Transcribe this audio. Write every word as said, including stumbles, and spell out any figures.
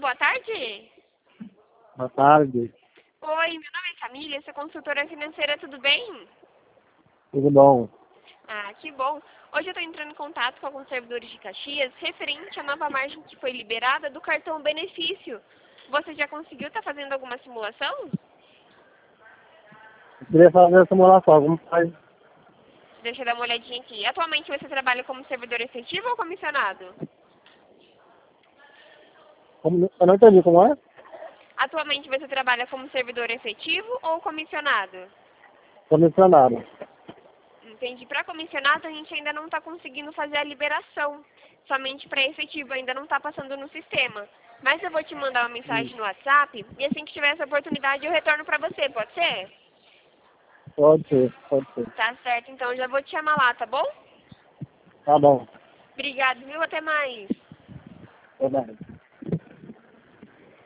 boa tarde. Boa tarde. Oi, meu nome é Camila, eu sou consultora financeira, tudo bem? Tudo bom? Ah, que bom. Hoje eu estou entrando em contato com alguns servidores de Caxias referente à nova margem que foi liberada do cartão benefício. Você já conseguiu estar fazendo alguma simulação? Eu queria fazer a simulação. Como faz? Deixa eu dar uma olhadinha aqui. Atualmente você trabalha como servidor efetivo ou comissionado? Como... Eu não entendi como é? Atualmente você trabalha como servidor efetivo ou comissionado? Comissionado. Entendi. Para comissionado a gente ainda não está conseguindo fazer a liberação. Somente para efetivo, ainda não está passando no sistema. Mas eu vou te mandar uma mensagem no WhatsApp e assim que tiver essa oportunidade eu retorno para você, pode ser? Pode ser, pode ser. Tá certo, então eu já vou te chamar lá, tá bom? Tá bom. Obrigado, viu? Até mais. Tá bom.